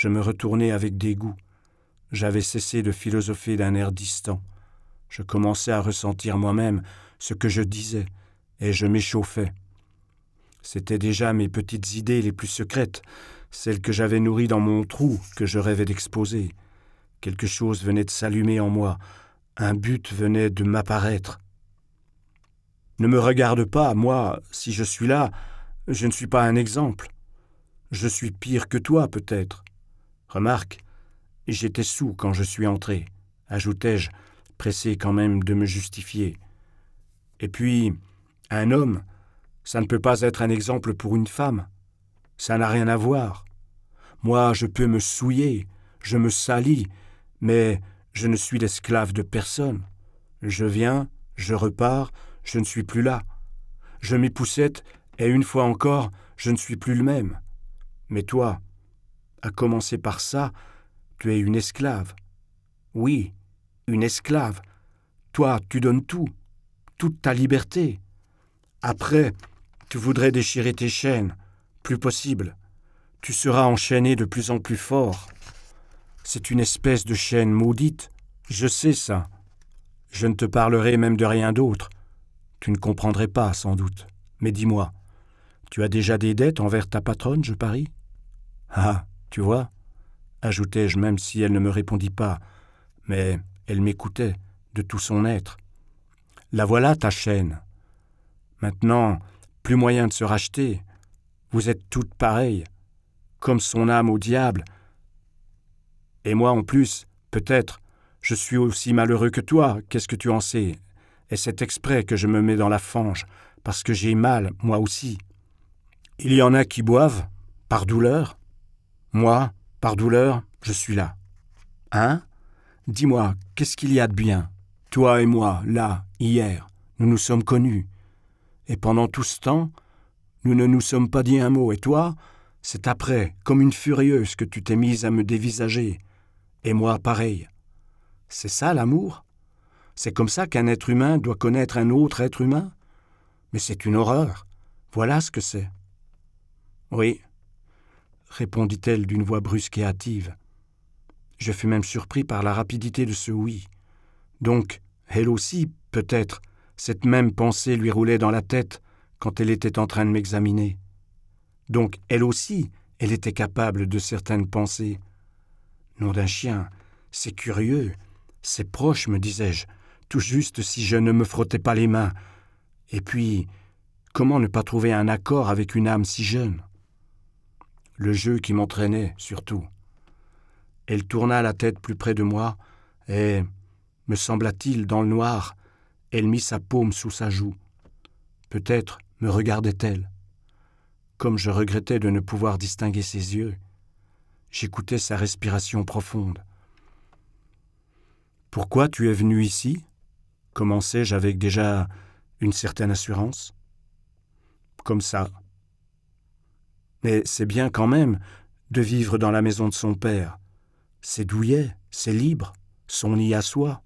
Je me retournai avec dégoût. J'avais cessé de philosopher d'un air distant. Je commençais à ressentir moi-même ce que je disais, et je m'échauffais. C'étaient déjà mes petites idées les plus secrètes, celles que j'avais nourries dans mon trou, que je rêvais d'exposer. Quelque chose venait de s'allumer en moi, un but venait de m'apparaître. Ne me regarde pas, moi, si je suis là, je ne suis pas un exemple. Je suis pire que toi, peut-être. Remarque, j'étais saoul quand je suis entré, ajoutai-je, pressé quand même de me justifier. Et puis, un homme, ça ne peut pas être un exemple pour une femme. Ça n'a rien à voir. Moi, je peux me souiller, je me salis, mais je ne suis l'esclave de personne. Je viens, je repars, je ne suis plus là. Je m'époussette, et une fois encore, je ne suis plus le même. Mais toi, à commencer par ça, tu es une esclave. Oui, une esclave. Toi, tu donnes tout, toute ta liberté. Après, tu voudrais déchirer tes chaînes. Plus possible. Tu seras enchaîné de plus en plus fort. C'est une espèce de chaîne maudite. Je sais ça. Je ne te parlerai même de rien d'autre. Tu ne comprendrais pas, sans doute. Mais dis-moi, tu as déjà des dettes envers ta patronne, je parie ? Ah, tu vois, ajoutai-je même si elle ne me répondit pas, mais elle m'écoutait de tout son être. La voilà ta chaîne. Maintenant, plus moyen de se racheter. Vous êtes toutes pareilles, comme son âme au diable. Et moi en plus, peut-être, je suis aussi malheureux que toi, qu'est-ce que tu en sais ? Et c'est exprès que je me mets dans la fange, parce que j'ai mal, moi aussi. Il y en a qui boivent, par douleur. Moi, par douleur, je suis là. Hein ? Dis-moi, qu'est-ce qu'il y a de bien ? Toi et moi, là, hier, nous nous sommes connus. Et pendant tout ce temps, nous ne nous sommes pas dit un mot. Et toi, c'est après, comme une furieuse, que tu t'es mise à me dévisager. Et moi, pareil. C'est ça l'amour ? C'est comme ça qu'un être humain doit connaître un autre être humain ? Mais c'est une horreur. Voilà ce que c'est. Oui, répondit-elle d'une voix brusque et hâtive. Je fus même surpris par la rapidité de ce oui. Donc, elle aussi, peut-être, cette même pensée lui roulait dans la tête quand elle était en train de m'examiner. Donc, elle aussi, elle était capable de certaines pensées. Nom d'un chien, c'est curieux, c'est proche, me disais-je, tout juste si je ne me frottais pas les mains. Et puis, comment ne pas trouver un accord avec une âme si jeune ? Le jeu qui m'entraînait, surtout. Elle tourna la tête plus près de moi, et, me sembla-t-il, dans le noir, elle mit sa paume sous sa joue. Peut-être me regardait-elle. Comme je regrettais de ne pouvoir distinguer ses yeux, j'écoutais sa respiration profonde. « Pourquoi tu es venu ici ?» commençai-je avec déjà une certaine assurance. Comme ça. Mais c'est bien quand même de vivre dans la maison de son père. C'est douillet, c'est libre, son nid à soi.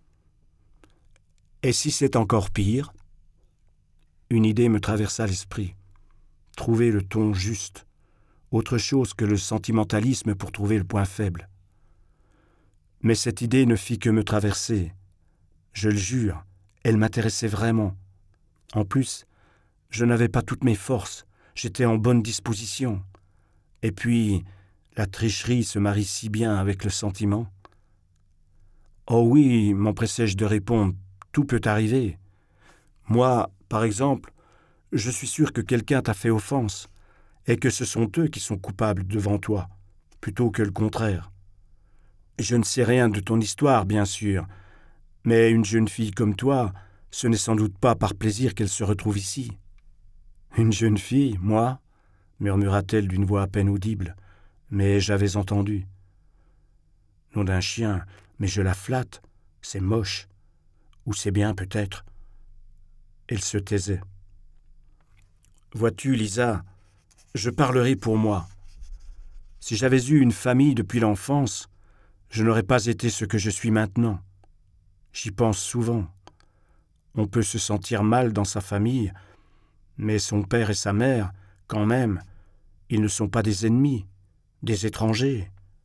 Et si c'est encore pire ? Une idée me traversa l'esprit. Trouver le ton juste, autre chose que le sentimentalisme pour trouver le point faible. Mais cette idée ne fit que me traverser. Je le jure, elle m'intéressait vraiment. En plus, je n'avais pas toutes mes forces, j'étais en bonne disposition. Et puis, la tricherie se marie si bien avec le sentiment. « Oh oui, m'empressai-je de répondre, tout peut arriver. Moi, par exemple, je suis sûr que quelqu'un t'a fait offense, et que ce sont eux qui sont coupables devant toi, plutôt que le contraire. Je ne sais rien de ton histoire, bien sûr, mais une jeune fille comme toi, ce n'est sans doute pas par plaisir qu'elle se retrouve ici. »« Une jeune fille, moi ?» murmura-t-elle d'une voix à peine audible, mais j'avais entendu. « Nom d'un chien, mais je la flatte, c'est moche. Ou c'est bien, peut-être. » Elle se taisait. « Vois-tu, Lisa, je parlerai pour moi. Si j'avais eu une famille depuis l'enfance, je n'aurais pas été ce que je suis maintenant. J'y pense souvent. On peut se sentir mal dans sa famille, mais son père et sa mère, quand même, ils ne sont pas des ennemis, des étrangers.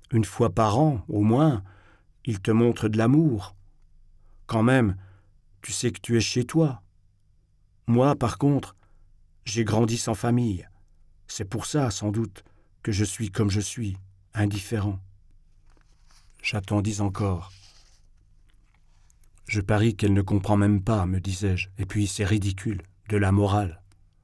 Une fois par an, au moins, il te montre de l'amour. Quand même, tu sais que tu es chez toi. Moi, par contre, j'ai grandi sans famille. C'est pour ça, sans doute, que je suis comme je suis, indifférent. » J'attendis encore. « Je parie qu'elle ne comprend même pas, me disais-je, et puis c'est ridicule, de la morale.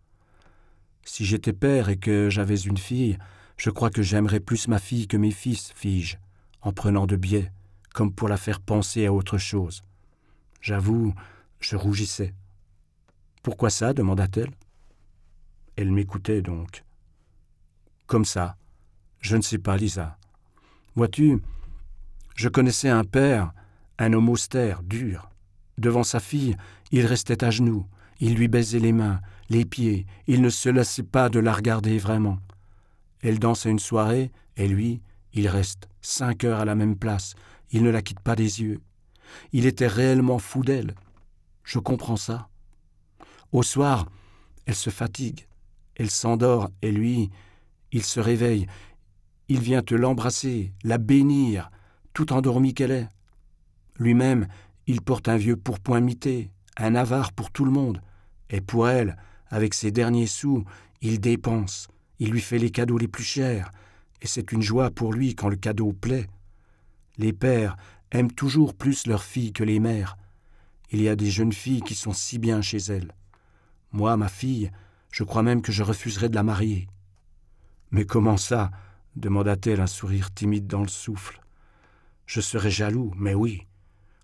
Si j'étais père et que j'avais une fille, je crois que j'aimerais plus ma fille que mes fils, fis-je, en prenant de biais, comme pour la faire penser à autre chose. J'avoue, je rougissais. « Pourquoi ça ?» demanda-t-elle. Elle m'écoutait donc. « Comme ça. Je ne sais pas, Lisa. Vois-tu, je connaissais un père, un homme austère, dur. Devant sa fille, il restait à genoux, il lui baisait les mains, les pieds, il ne se lassait pas de la regarder vraiment. Elle danse à une soirée, et lui, il reste 5 heures à la même place, il ne la quitte pas des yeux. Il était réellement fou d'elle. Je comprends ça. Au soir, elle se fatigue, elle s'endort, et lui, il se réveille, il vient te l'embrasser, la bénir, tout endormie qu'elle est. Lui-même, il porte un vieux pourpoint mité, un avare pour tout le monde, et pour elle, avec ses derniers sous, il dépense, il lui fait les cadeaux les plus chers, et c'est une joie pour lui quand le cadeau plaît. Les pères aiment toujours plus leurs filles que les mères. Il y a des jeunes filles qui sont si bien chez elles. Moi, ma fille, je crois même que je refuserais de la marier. »« Mais comment ça ?» demanda-t-elle, un sourire timide dans le souffle. « Je serais jaloux, mais oui. Comment ?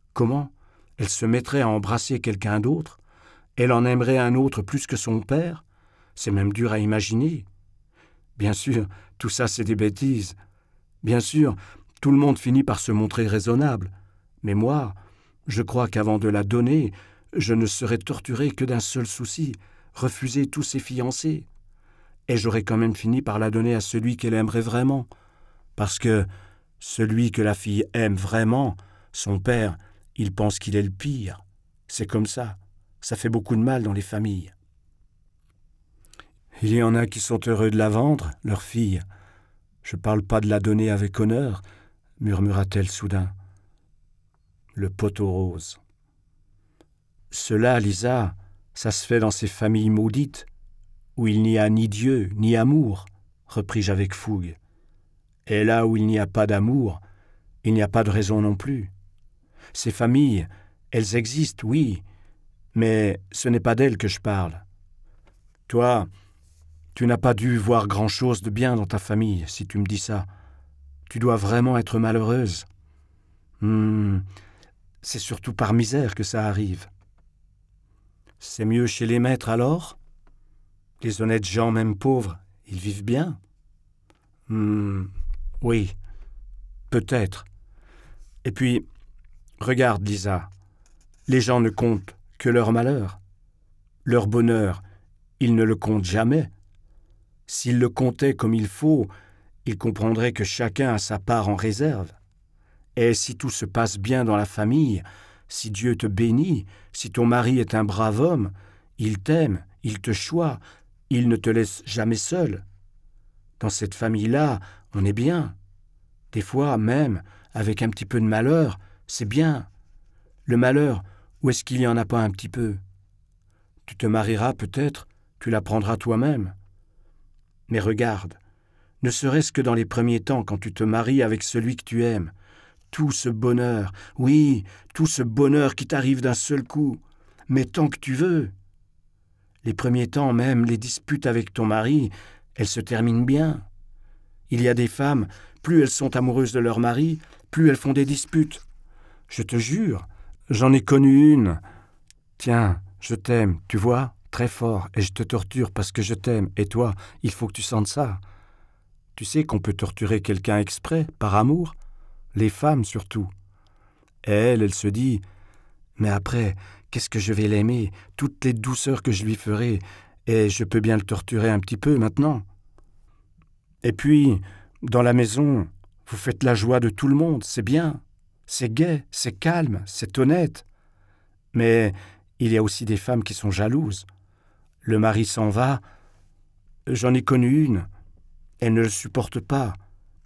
Elle se mettrait à embrasser quelqu'un d'autre ? Elle en aimerait un autre plus que son père ? C'est même dur à imaginer. Bien sûr, tout ça c'est des bêtises. Bien sûr, tout le monde finit par se montrer raisonnable. Mais moi, je crois qu'avant de la donner, je ne serais torturé que d'un seul souci, refuser tous ses fiancés. Et j'aurais quand même fini par la donner à celui qu'elle aimerait vraiment. Parce que celui que la fille aime vraiment, son père, il pense qu'il est le pire. C'est comme ça. Ça fait beaucoup de mal dans les familles. »« Il y en a qui sont heureux de la vendre, leur fille. Je parle pas de la donner avec honneur, » murmura-t-elle soudain. Le poteau rose. « Cela, Lisa, ça se fait dans ces familles maudites, où il n'y a ni Dieu, ni amour, repris-je avec fougue. Et là où il n'y a pas d'amour, il n'y a pas de raison non plus. Ces familles, elles existent, oui, mais ce n'est pas d'elles que je parle. Toi, tu n'as pas dû voir grand-chose de bien dans ta famille, si tu me dis ça. Tu dois vraiment être malheureuse. C'est surtout par misère que ça arrive. C'est mieux chez les maîtres alors ? Les honnêtes gens, même pauvres, ils vivent bien ? Oui, peut-être. Et puis, regarde, Lisa, les gens ne comptent que leur malheur. Leur bonheur, ils ne le comptent jamais. S'ils le comptaient comme il faut, ils comprendraient que chacun a sa part en réserve. Et si tout se passe bien dans la famille, si Dieu te bénit, si ton mari est un brave homme, il t'aime, il te choisit, il ne te laisse jamais seul. Dans cette famille-là, on est bien. Des fois, même, avec un petit peu de malheur, c'est bien. Le malheur, où est-ce qu'il n'y en a pas un petit peu ? Tu te marieras peut-être, tu l'apprendras toi-même. Mais regarde, ne serait-ce que dans les premiers temps, quand tu te maries avec celui que tu aimes, tout ce bonheur, oui, tout ce bonheur qui t'arrive d'un seul coup, mais tant que tu veux. Les premiers temps même, les disputes avec ton mari, elles se terminent bien. Il y a des femmes, plus elles sont amoureuses de leur mari, plus elles font des disputes. Je te jure, j'en ai connu une. Tiens, je t'aime, tu vois, très fort, et je te torture parce que je t'aime. Et toi, il faut que tu sentes ça. Tu sais qu'on peut torturer quelqu'un exprès, par amour ? Les femmes surtout. Et elle se dit, mais après, qu'est-ce que je vais l'aimer, toutes les douceurs que je lui ferai, et je peux bien le torturer un petit peu maintenant. Et puis, dans la maison, vous faites la joie de tout le monde, c'est bien, c'est gai, c'est calme, c'est honnête. Mais il y a aussi des femmes qui sont jalouses. Le mari s'en va, j'en ai connu une, elle ne le supporte pas,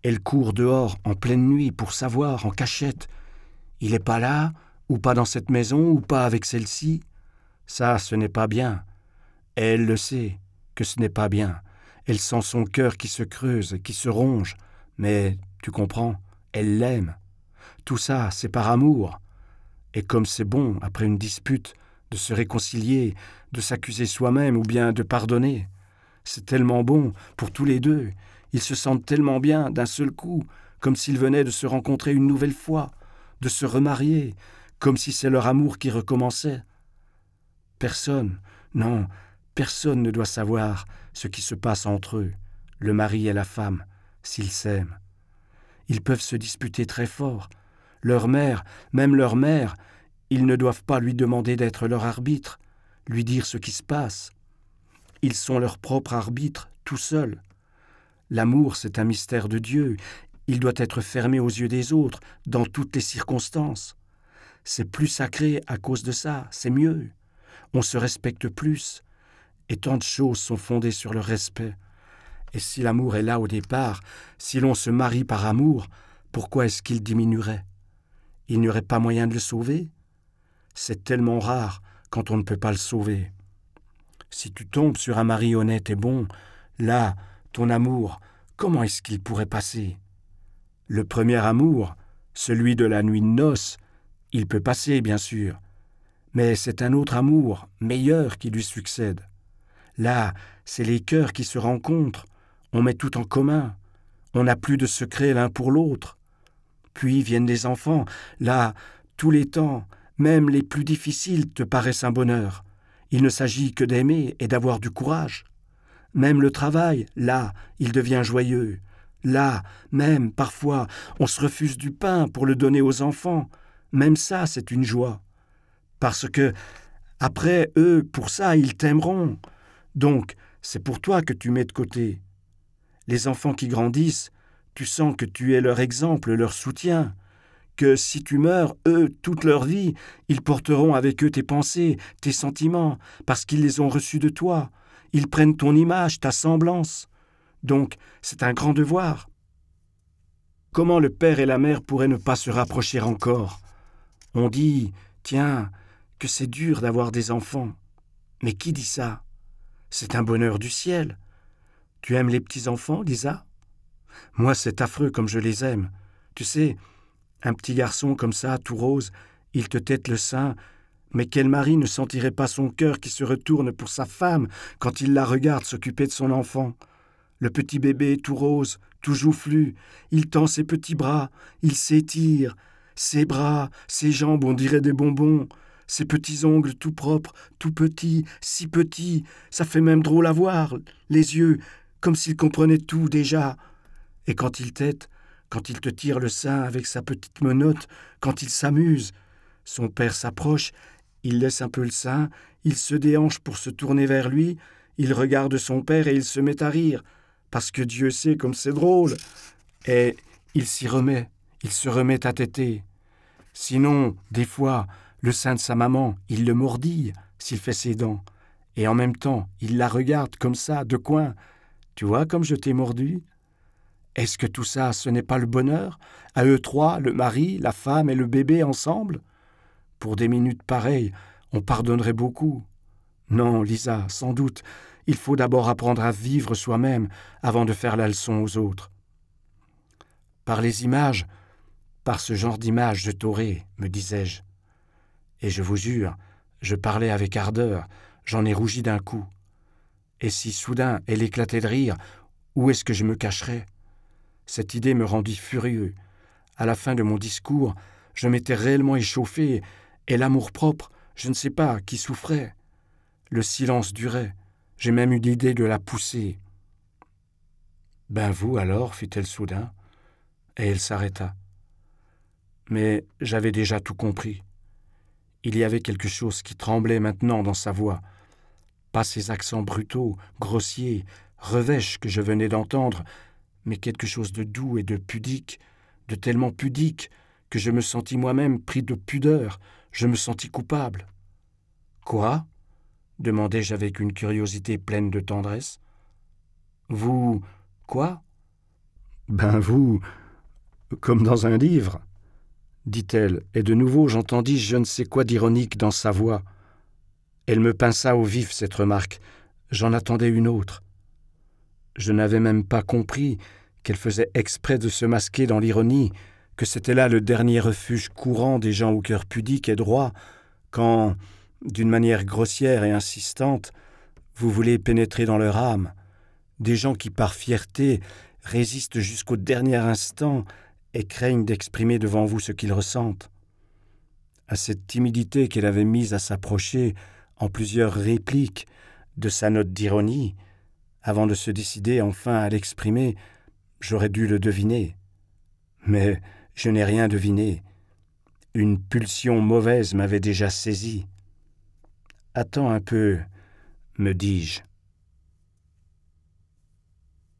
Elle court dehors en pleine nuit pour savoir, en cachette, il n'est pas là, ou pas dans cette maison, ou pas avec celle-ci. Ça, ce n'est pas bien. Et elle le sait, que ce n'est pas bien. Elle sent son cœur qui se creuse, qui se ronge. Mais, tu comprends, elle l'aime. Tout ça, c'est par amour. Et comme c'est bon, après une dispute, de se réconcilier, de s'accuser soi-même ou bien de pardonner. C'est tellement bon pour tous les deux. Ils se sentent tellement bien d'un seul coup, comme s'ils venaient de se rencontrer une nouvelle fois, de se remarier, comme si c'est leur amour qui recommençait. Personne, non, personne ne doit savoir ce qui se passe entre eux, le mari et la femme, s'ils s'aiment. Ils peuvent se disputer très fort. Leur mère, même leur mère, ils ne doivent pas lui demander d'être leur arbitre, lui dire ce qui se passe. Ils sont leur propre arbitre, tout seuls. L'amour, c'est un mystère de Dieu. Il doit être fermé aux yeux des autres, dans toutes les circonstances. C'est plus sacré à cause de ça, c'est mieux. On se respecte plus. Et tant de choses sont fondées sur le respect. Et si l'amour est là au départ, si l'on se marie par amour, pourquoi est-ce qu'il diminuerait ? Il n'y aurait pas moyen de le sauver ? C'est tellement rare quand on ne peut pas le sauver. Si tu tombes sur un mari honnête et bon, là, ton amour, comment est-ce qu'il pourrait passer ? Le premier amour, celui de la nuit de noces, il peut passer, bien sûr. Mais c'est un autre amour, meilleur, qui lui succède. Là, c'est les cœurs qui se rencontrent, on met tout en commun, on n'a plus de secret l'un pour l'autre. Puis viennent les enfants, là, tous les temps, même les plus difficiles te paraissent un bonheur. Il ne s'agit que d'aimer et d'avoir du courage. Même le travail, là, il devient joyeux. Là, même, parfois, on se refuse du pain pour le donner aux enfants. Même ça, c'est une joie. Parce que, après, eux, pour ça, ils t'aimeront. Donc, c'est pour toi que tu mets de côté. Les enfants qui grandissent, tu sens que tu es leur exemple, leur soutien. Que si tu meurs, eux, toute leur vie, ils porteront avec eux tes pensées, tes sentiments, parce qu'ils les ont reçus de toi. Ils prennent ton image, ta semblance. Donc, c'est un grand devoir. Comment le père et la mère pourraient ne pas se rapprocher encore ? On dit, tiens, que c'est dur d'avoir des enfants. Mais qui dit ça ? C'est un bonheur du ciel. Tu aimes les petits-enfants, Lisa ? Moi, c'est affreux comme je les aime. Tu sais, un petit garçon comme ça, tout rose, il te tète le sein, mais quel mari ne sentirait pas son cœur qui se retourne pour sa femme quand il la regarde s'occuper de son enfant ? Le petit bébé tout rose, tout joufflu, il tend ses petits bras, il s'étire, ses bras, ses jambes, on dirait des bonbons, ses petits ongles tout propres, tout petits, si petits, ça fait même drôle à voir, les yeux, comme s'il comprenait tout déjà. Et quand il tète, quand il te tire le sein avec sa petite menotte, quand il s'amuse, son père s'approche, il laisse un peu le sein, il se déhanche pour se tourner vers lui, il regarde son père et il se met à rire, parce que Dieu sait comme c'est drôle. Et il s'y remet, il se remet à téter. Sinon, des fois, le sein de sa maman, il le mordille s'il fait ses dents. Et en même temps, il la regarde comme ça, de coin. Tu vois comme je t'ai mordu ? Est-ce que tout ça, ce n'est pas le bonheur ? À eux trois, le mari, la femme et le bébé ensemble ? Pour des minutes pareilles, on pardonnerait beaucoup. Non, Lisa, sans doute, il faut d'abord apprendre à vivre soi-même avant de faire la leçon aux autres. Par les images, par ce genre d'images, je t'aurai, me disais-je. Et je vous jure, je parlais avec ardeur, j'en ai rougi d'un coup. Et si soudain elle éclatait de rire, où est-ce que je me cacherais ? Cette idée me rendit furieux. À la fin de mon discours, je m'étais réellement échauffé, et l'amour-propre, je ne sais pas, qui souffrait. Le silence durait. J'ai même eu l'idée de la pousser. « Ben vous alors » fit-elle soudain, et elle s'arrêta. Mais j'avais déjà tout compris. Il y avait quelque chose qui tremblait maintenant dans sa voix. Pas ces accents brutaux, grossiers, revêches que je venais d'entendre, mais quelque chose de doux et de pudique, de tellement pudique que je me sentis moi-même pris de pudeur, je me sentis coupable. « Quoi ?» demandai-je avec une curiosité pleine de tendresse. « Vous... quoi ?» Ben vous, comme dans un livre, dit-elle, et de nouveau j'entendis je ne sais quoi d'ironique dans sa voix. Elle me pinça au vif, cette remarque. J'en attendais une autre. Je n'avais même pas compris qu'elle faisait exprès de se masquer dans l'ironie, que c'était là le dernier refuge courant des gens au cœur pudique et droit, quand, d'une manière grossière et insistante, vous voulez pénétrer dans leur âme, des gens qui, par fierté, résistent jusqu'au dernier instant et craignent d'exprimer devant vous ce qu'ils ressentent. À cette timidité qu'elle avait mise à s'approcher en plusieurs répliques de sa note d'ironie, avant de se décider enfin à l'exprimer, j'aurais dû le deviner. Mais je n'ai rien deviné. Une pulsion mauvaise m'avait déjà saisi. « Attends un peu, me dis-je.